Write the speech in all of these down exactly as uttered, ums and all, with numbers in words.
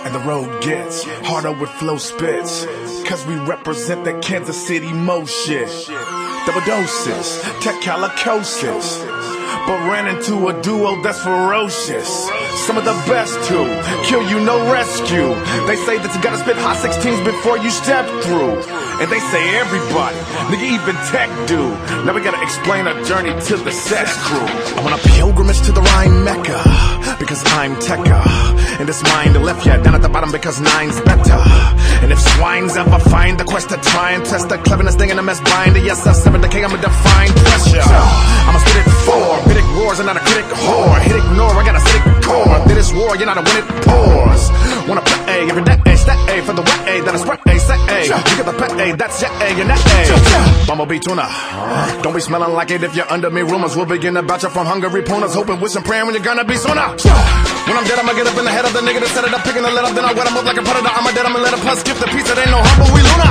and the road gets harder with flow spits. Cause we represent that Kansas City mo shit. Double doses, techalicosis. But ran into a duo that's ferocious. Some of the best to kill you, no rescue. They say that you gotta spit hot sixteens before you step through. And they say everybody, nigga, even tech do. Now we gotta explain our journey to the sex crew. I'm on a pilgrimage to the rhyme mecca, because I'm Tekka. And this mind left ya down at the bottom because nine's better. And if swines ever find the quest to try and test the cleverness thing in a mess binder, yes, that's seven decay, I'ma define pressure. I'ma spit it for bitic wars and not a critic whore. Hit ignore, I got a acidic core. Did this war, you're not a win it pause. Wanna play A, every day, A, stat A for the wet A, then I spread A, set A. You get the pet A, that's your A and that A. Bumblebee tuna. Don't be smelling like it if you're under me. Rumors will begin about you from hungry punas. Hoping, wishing, praying when you're gonna be sooner. When I'm dead, I'ma get up in the head of the nigga that set it up, picking the let up, then I wet him up like a predator. I'm a dead, I'ma let a plus gift the piece that ain't no humble, we Luna.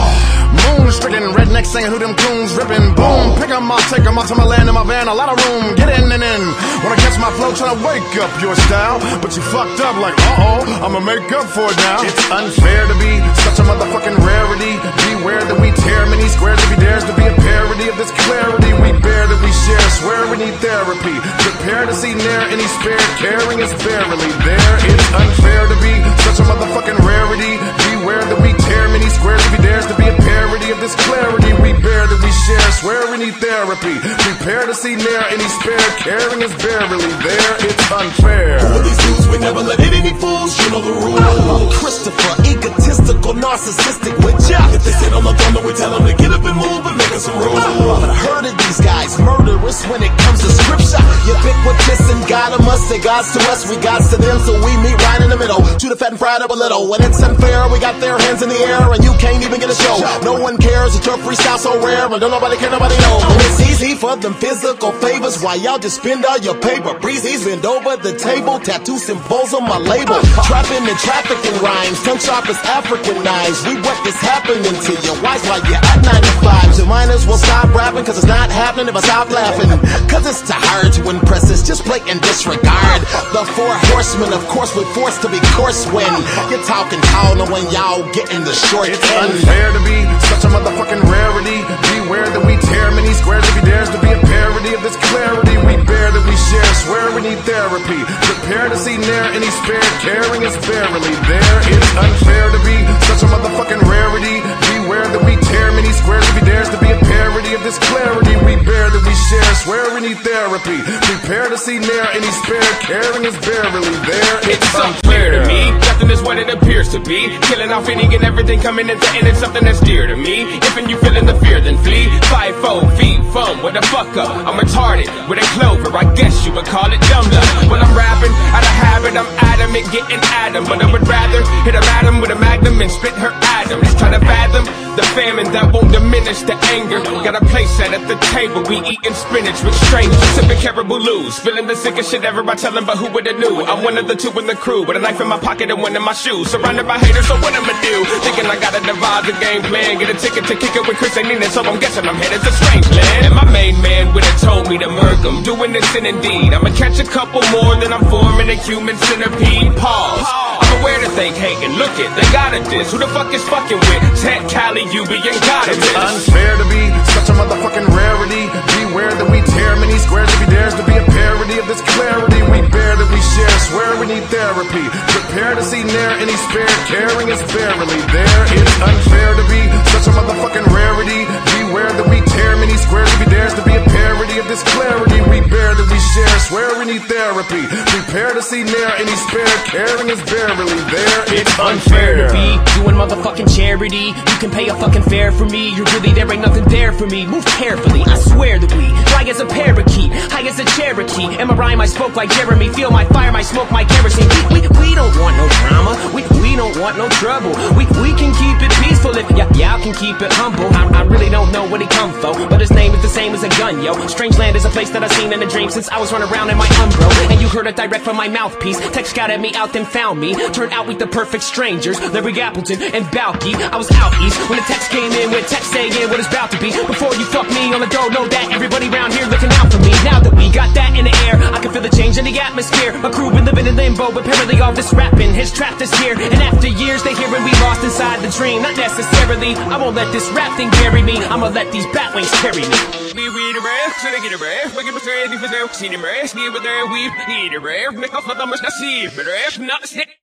Moon stricken, redneck saying who them coons ripping. Boom, pick 'em up, take 'em up to my land in my van. A lot of room, get in and in. Wanna catch my flow, tryna wake up your style, but you fucked up like, uh-oh, I'ma make up for it now. It's unfair to be such a motherfucking rarity. Beware that we tear many squares if he dares to be a parody of this clarity we bear that we share. Swear we need therapy. Prepare to see near any spare. Caring is barely there. It's unfair to be such a motherfucking rarity. Beware that we tear many squares if he dares to be a parody of this clarity we bear that we share. Swear we need therapy. Prepare to see near any spare. Caring is barely there. It's unfair. Who are these dudes? We never let hit any fools. You know the rules. Christopher, egotistical, narcissistic with ya. If they sit on the throne, then we tell them to get up and move and make us some rules. But I heard of these guys, murderous when it comes to scripture. Ubiquitous and God of us, say God's to us, we God's to them, so we meet right in the middle. Chew the fat and fried up a little. When it's unfair, we got their hands in the air and you can't even get a show. No one cares, it's your freestyle so rare, and don't nobody care, nobody know. And it's easy for them physical favors, while y'all just spend all your paper. Breezy's bend over the table, tattoo symbols on my label. Trapping and trafficking rhymes, tongue sharp as African knives. We what is happening to you, why's while you're at ninety-five. So minors will stop rapping, cause it's not happening if I stop laughing. Cause it's too hard to impress, it's just blatant disregard. The four horsemen, of course, we're forced to be course when you're talking tall, knowing y'all getting the short It's end. unfair to be such a motherfucking rarity. Beware that we tear many squares if he dares to be a parody of this clarity we bear that we share. Swear we need therapy. Prepare to see near any spare. Caring is barely there. It's unfair to be such a motherfucking rarity. Beware that we tear many squares if he dares to be a parody of this clarity we bear that we share. Swear we need therapy. Prepare to see near any spare. Caring is barely there. It's unclear to me. Nothing is what it appears to be. Killing off any and everything coming into and it's something that's dear to me. If and you feeling the fear, then flee. Five, four, feet, foam, with a fuck up. I'm retarded with a clover. I guess you would call it dumb luck. When I'm rapping out of habit, I'm adamant, getting at 'em. But I would rather hit a madam with a magnum and spit her atoms. Trying to fathom the famine that won't diminish the anger. Got a place set at the table. We eating spinach with strangers. Sipping Caribou Loose. Feeling the sickest shit ever by telling, but who would've knew? I'm one of the two in the crew with a knife in my pocket and one in my shoes. Surrounded by haters, so what I'ma do? Thinking I gotta devise a game plan. Get a ticket to kick it with Chris and Nina, so I'm guessing I'm headed to strange land. And my main man would've told me to murk 'em. Doing this in indeed. I'ma catch a couple more, then I'm forming a human centipede. Pause. I'm aware that they hating. Look it, they got a diss. Who the fuck is fucking with? Ted, Cali, you be and got it. It's unfair to be such a motherfucking rarity. Beware that we tear many squares if he dares to be a parody of this clarity we bear that we share. Swear we need therapy. Prepare to see near any spare. Caring is barely there. It's unfair to be such a motherfucking rarity. Beware that we tear many squares if he dares to be a parody of this clarity we bear that we share. Swear we need therapy. Prepare to see near any spare. Caring is barely there. It's Unfair to be doing motherfucking charity. You can pay a fucking fare for me. You really, there ain't nothing there for me. Move carefully, I swear that we fly as a parakeet, high as a Cherokee. And my rhyme, I spoke like Jeremy. Feel my fire, my smoke, my kerosene. We, we, we don't want no drama. We, we don't want no trouble. We, we can keep it peaceful if y y'all can keep it humble. I, I really don't know what he come for, but his name is the same as a gun. done, yo. Strangeland is a place that I've seen in a dream since I was running around in my Umbro. And you heard it direct from my mouthpiece. Tech scouted me out, then found me. Turned out we the perfect strangers, Larry Appleton and Balky. I was out east when the text came in with text saying what it's about to be. Before you fuck me on the door, know that everybody around here looking out for me. Now that we got that in the air, I can feel the change in the atmosphere. My crew been living in limbo, but apparently all this rapping has trapped us here. And after years they hearing we lost inside the dream. Not necessarily, I won't let this rap thing carry me. I'ma let these bat wings carry me. We read a breath, so they get a breath. We get a breath, if it's out, see the breath. Give it there, we need a breath. Make a hot, I'm not see, but not